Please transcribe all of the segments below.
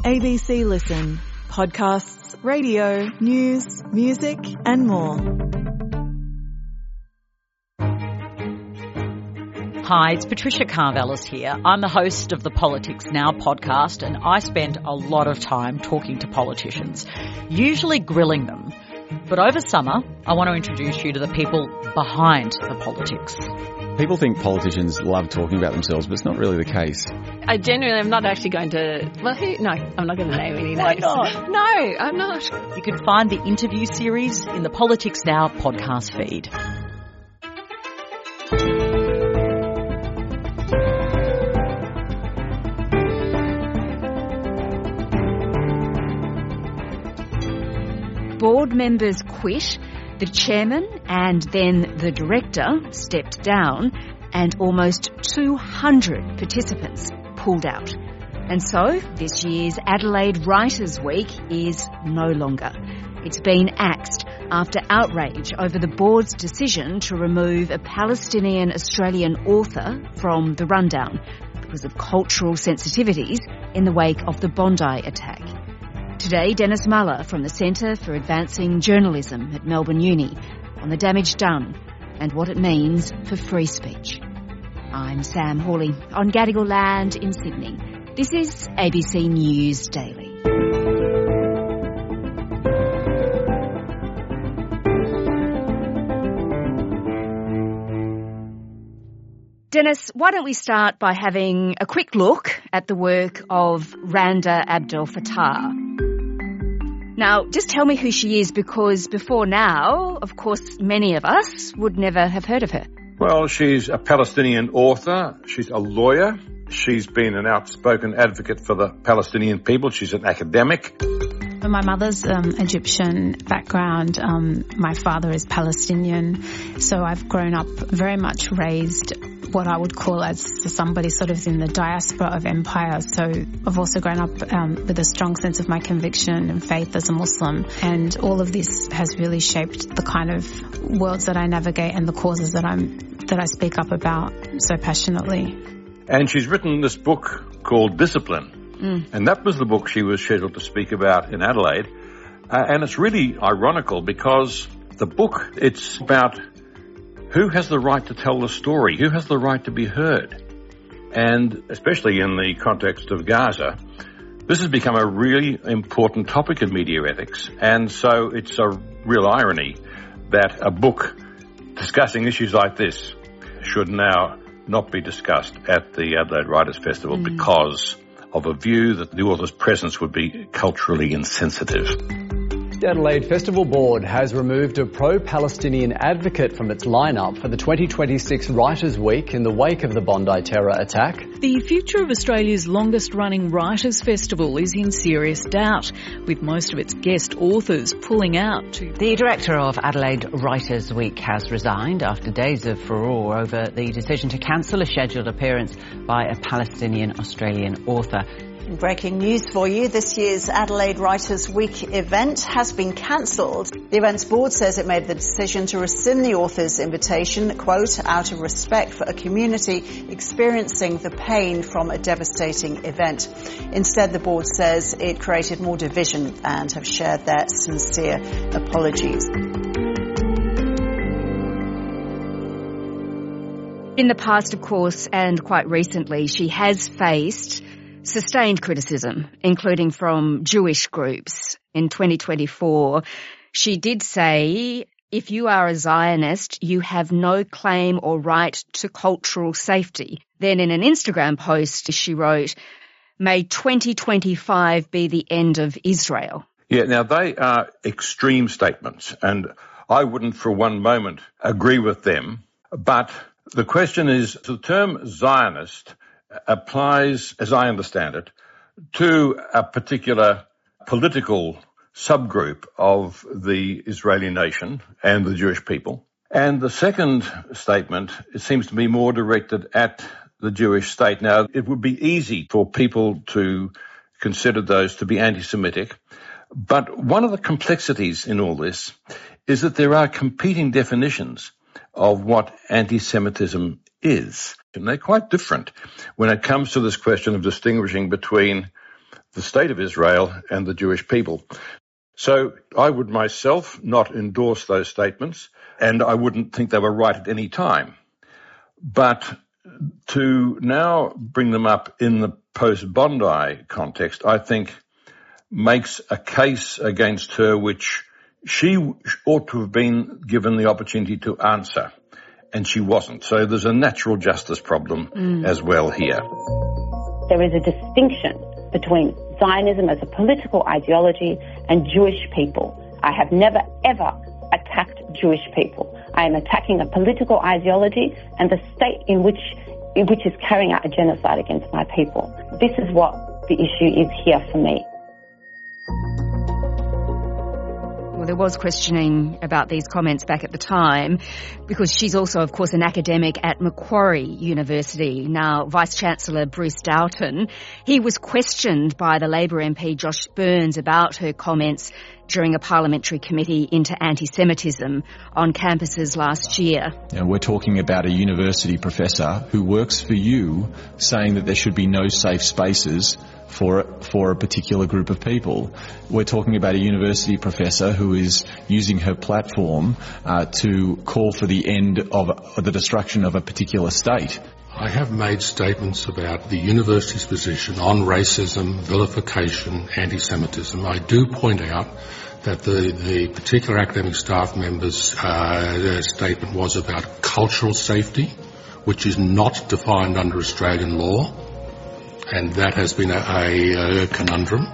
ABC Listen. Podcasts, radio, news, music and more. Hi, it's Patricia Carvelis here. I'm the host of the Politics Now podcast, and I spend a lot of time talking to politicians, usually grilling them. But over summer, I want to introduce you to the people behind the politics. People think politicians love talking about themselves, but it's not really the case. I genuinely am not actually going to... No, I'm not going to name any names. Why not? No, I'm not. You can find the interview series in the Politics Now podcast feed. Board members quit, the chairman and then the director stepped down, and almost 200 participants pulled out. And so this year's Adelaide Writers' Week is no longer. It's been axed after outrage over the board's decision to remove a Palestinian-Australian author from the rundown because of cultural sensitivities in the wake of the Bondi attack. Today, Dennis Muller from the Centre for Advancing Journalism at Melbourne Uni on the damage done and what it means for free speech. I'm Sam Hawley on Gadigal land in Sydney. This is ABC News Daily. Dennis, why don't we start by having a quick look at the work of Randa Abdel Fattah. Now, just tell me who she is, because before now, of course, many of us would never have heard of her. Well, she's a Palestinian author. She's a lawyer. She's been an outspoken advocate for the Palestinian people. She's an academic. My mother's Egyptian background. My father is Palestinian. So I've grown up very much raised what I would call as somebody sort of in the diaspora of empire. So I've also grown up with a strong sense of my conviction and faith as a Muslim. And all of this has really shaped the kind of worlds that I navigate and the causes that I speak up about so passionately. And she's written this book called Discipline. And that was the book she was scheduled to speak about in Adelaide. And it's really ironical because the book, it's about who has the right to tell the story, who has the right to be heard. And especially in the context of Gaza, this has become a really important topic in media ethics. And so it's a real irony that a book discussing issues like this should now not be discussed at the Adelaide Writers' Festival because of a view that the author's presence would be culturally insensitive. The Adelaide Festival Board has removed a pro-Palestinian advocate from its lineup for the 2026 Writers' Week in the wake of the Bondi terror attack. The future of Australia's longest-running Writers' Festival is in serious doubt, with most of its guest authors pulling out. The director of Adelaide Writers' Week has resigned after days of furore over the decision to cancel a scheduled appearance by a Palestinian-Australian author. Breaking news for you, this year's Adelaide Writers' Week event has been cancelled. The events board says it made the decision to rescind the author's invitation, quote, out of respect for a community experiencing the pain from a devastating event. Instead, the board says it created more division and have shared their sincere apologies. In the past, of course, and quite recently, she has faced sustained criticism, including from Jewish groups. In 2024, she did say, if you are a Zionist, you have no claim or right to cultural safety. Then in an Instagram post, she wrote, may 2025 be the end of Israel. Yeah, now they are extreme statements, and I wouldn't for one moment agree with them. But the question is, the term Zionist applies, as I understand it, to a particular political subgroup of the Israeli nation and the Jewish people. And the second statement, it seems to be more directed at the Jewish state. Now, it would be easy for people to consider those to be anti-Semitic, but one of the complexities in all this is that there are competing definitions of what anti-Semitism is. And they're quite different when it comes to this question of distinguishing between the State of Israel and the Jewish people. So I would myself not endorse those statements, and I wouldn't think they were right at any time. But to now bring them up in the post-Bondi context, I think makes a case against her which she ought to have been given the opportunity to answer, and she wasn't. So there's a natural justice problem as well here. There is a distinction between Zionism as a political ideology and Jewish people. I have never, ever attacked Jewish people. I am attacking a political ideology and the state in which is carrying out a genocide against my people. This is what the issue is here for me. Well, there was questioning about these comments back at the time because she's also, of course, an academic at Macquarie University. Now, Vice-Chancellor Bruce Doughton, he was questioned by the Labor MP Josh Burns about her comments during a parliamentary committee into anti-Semitism on campuses last year. Now, we're talking about a university professor who works for you saying that there should be no safe spaces for a particular group of people. We're talking about a university professor who is using her platform to call for the end of the destruction of a particular state. I have made statements about the university's position on racism, vilification, anti-Semitism. I do point out that the particular academic staff member's statement was about cultural safety, which is not defined under Australian law, and that has been a conundrum.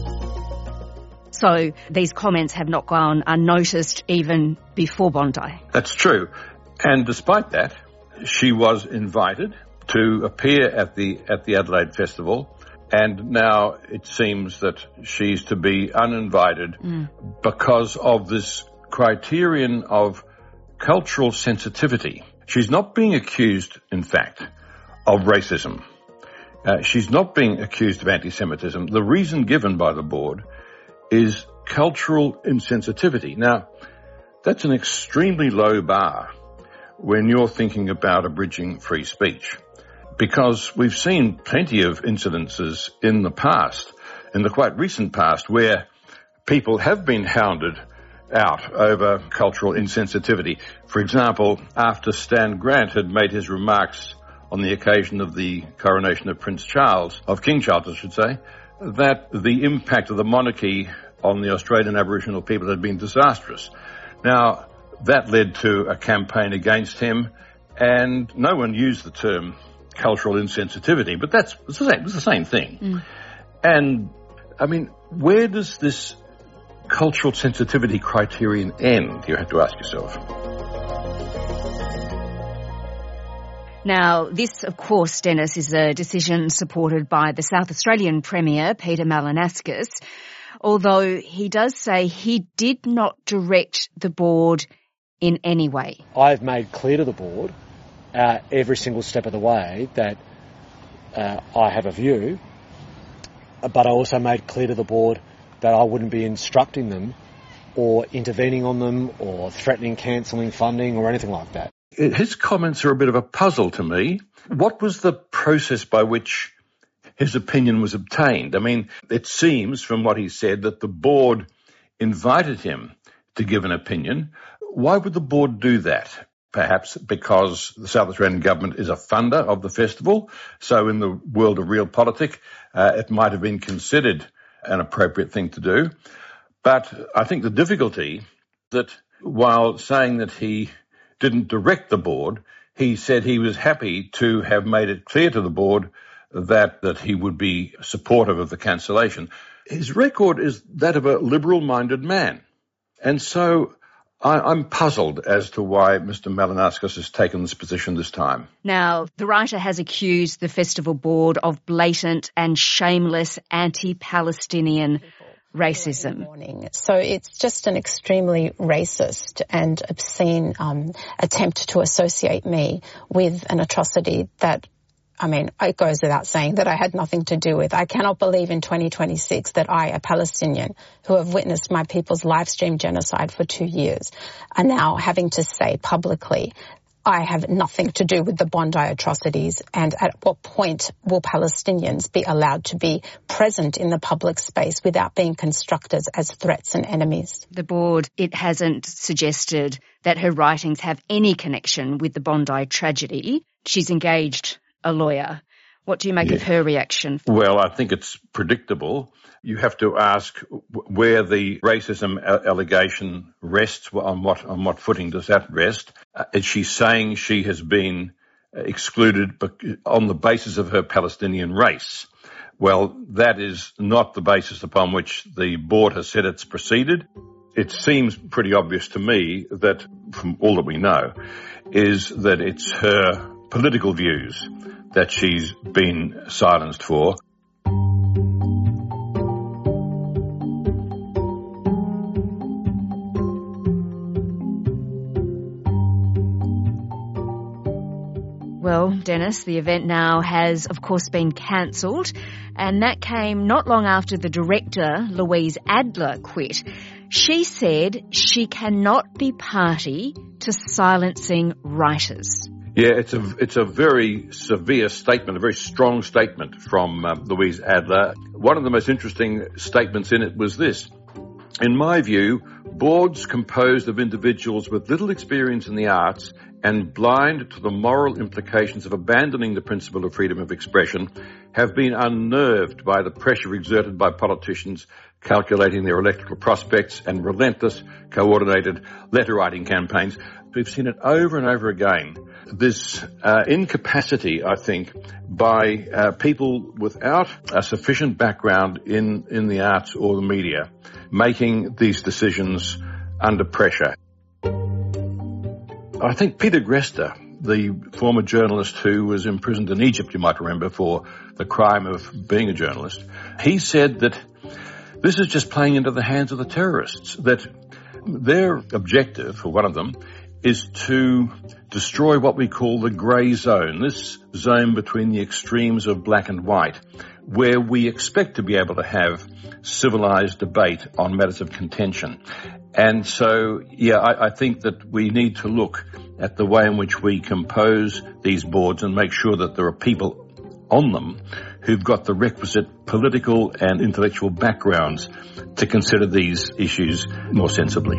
So these comments have not gone unnoticed even before Bondi. That's true. And despite that, she was invited to appear at the Adelaide Festival, and now it seems that she's to be uninvited because of this criterion of cultural sensitivity. She's not being accused, in fact, of racism. She's not being accused of anti-Semitism. The reason given by the board is cultural insensitivity. Now, that's an extremely low bar when you're thinking about abridging free speech, because we've seen plenty of incidences in the past, in the quite recent past, where people have been hounded out over cultural insensitivity. For example, after Stan Grant had made his remarks on the occasion of the coronation of King Charles, I should say, that the impact of the monarchy on the Australian Aboriginal people had been disastrous. Now, that led to a campaign against him, and no one used the term cultural insensitivity, but it's the same thing. And, I mean, where does this cultural sensitivity criterion end, you have to ask yourself? Now, this, of course, Dennis, is a decision supported by the South Australian Premier, Peter Malinauskas, although he does say he did not direct the board in any way. I've made clear to the board every single step of the way that I have a view, but I also made clear to the board that I wouldn't be instructing them or intervening on them or threatening cancelling funding or anything like that. His comments are a bit of a puzzle to me. What was the process by which his opinion was obtained? I mean, it seems from what he said that the board invited him to give an opinion. Why would the board do that? Perhaps because the South Australian government is a funder of the festival, so in the world of realpolitik, it might have been considered an appropriate thing to do. But I think the difficulty that while saying that he didn't direct the board, he said he was happy to have made it clear to the board that he would be supportive of the cancellation. His record is that of a liberal-minded man. And so I'm puzzled as to why Mr. Malinauskas has taken this position this time. Now, the writer has accused the festival board of blatant and shameless anti-Palestinian racism. So it's just an extremely racist and obscene attempt to associate me with an atrocity that, I mean, it goes without saying that I had nothing to do with. I cannot believe in 2026 that I, a Palestinian who have witnessed my people's live stream genocide for 2 years, are now having to say publicly I have nothing to do with the Bondi atrocities, and at what point will Palestinians be allowed to be present in the public space without being constructed as threats and enemies? The board, it hasn't suggested that her writings have any connection with the Bondi tragedy. She's engaged a lawyer. What do you make of her reaction? Well, I think it's predictable. You have to ask where the racism allegation rests, on what footing does that rest? Is she saying she has been excluded on the basis of her Palestinian race? Well, that is not the basis upon which the board has said it's proceeded. It seems pretty obvious to me that, from all that we know, is that it's her political views that she's been silenced for. Well, Dennis, the event now has, of course, been cancelled, and that came not long after the director, Louise Adler, quit. She said she cannot be party to silencing writers. Yeah, it's a very severe statement, a very strong statement from Louise Adler. One of the most interesting statements in it was this. In my view, boards composed of individuals with little experience in the arts and blind to the moral implications of abandoning the principle of freedom of expression have been unnerved by the pressure exerted by politicians calculating their electoral prospects and relentless, coordinated letter-writing campaigns. We've seen it over and over again. This incapacity, I think, by people without a sufficient background in the arts or the media, making these decisions under pressure. I think Peter Grester, the former journalist who was imprisoned in Egypt, you might remember, for the crime of being a journalist, he said that this is just playing into the hands of the terrorists, that their objective, for one of them, is to destroy what we call the grey zone, this zone between the extremes of black and white, where we expect to be able to have civilized debate on matters of contention. And so, I think that we need to look at the way in which we compose these boards and make sure that there are people on them who've got the requisite political and intellectual backgrounds to consider these issues more sensibly.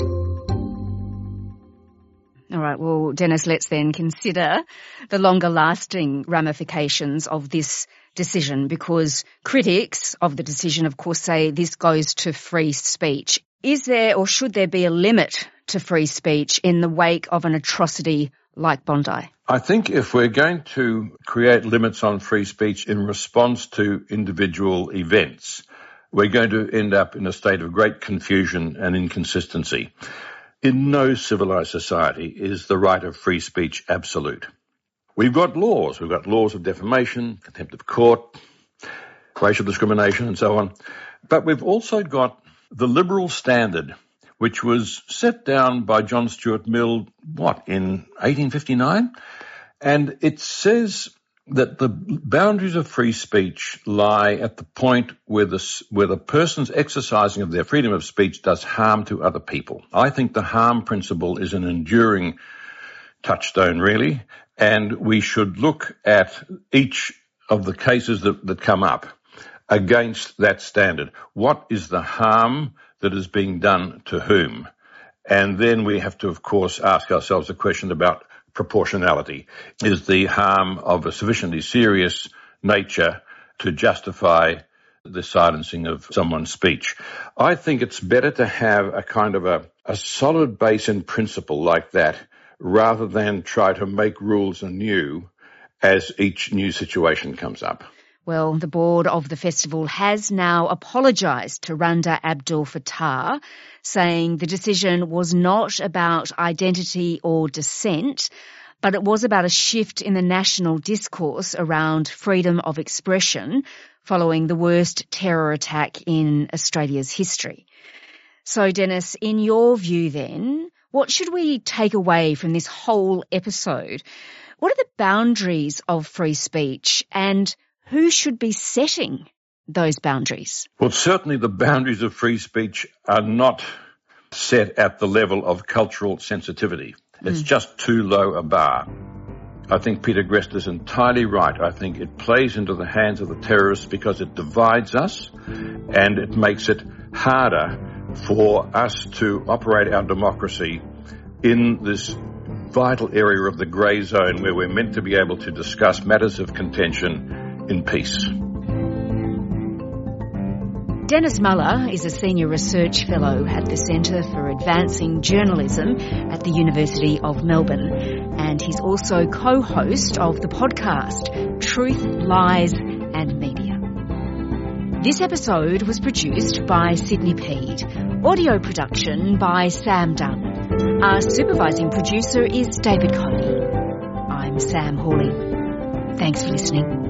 All right, well, Dennis, let's then consider the longer-lasting ramifications of this decision, because critics of the decision, of course, say this goes to free speech. Is there or should there be a limit to free speech in the wake of an atrocity like Bondi? I think if we're going to create limits on free speech in response to individual events, we're going to end up in a state of great confusion and inconsistency. In no civilized society is the right of free speech absolute. We've got laws. We've got laws of defamation, contempt of court, racial discrimination, and so on. But we've also got the liberal standard, which was set down by John Stuart Mill, in 1859? And it says that the boundaries of free speech lie at the point where the person's exercising of their freedom of speech does harm to other people. I think the harm principle is an enduring touchstone, really, and we should look at each of the cases that come up against that standard. What is the harm that is being done to whom? And then we have to, of course, ask ourselves a question about proportionality. Is the harm of a sufficiently serious nature to justify the silencing of someone's speech? I think it's better to have a kind of a solid base in principle like that, rather than try to make rules anew as each new situation comes up. Well, the board of the festival has now apologised to Randa Abdul Fattah, saying the decision was not about identity or dissent, but it was about a shift in the national discourse around freedom of expression following the worst terror attack in Australia's history. So, Dennis, in your view then, what should we take away from this whole episode? What are the boundaries of free speech, and who should be setting those boundaries? Well, certainly the boundaries of free speech are not set at the level of cultural sensitivity. It's just too low a bar. I think Peter Greste is entirely right. I think it plays into the hands of the terrorists because it divides us and it makes it harder for us to operate our democracy in this vital area of the grey zone where we're meant to be able to discuss matters of contention in peace. Dennis Muller is a senior research fellow at the Centre for Advancing Journalism at the University of Melbourne, and he's also co-host of the podcast Truth, Lies and Media. This episode was produced by Sydney Peed. Audio production by Sam Dunn. Our supervising producer is David Coney. I'm Sam Hawley. Thanks for listening.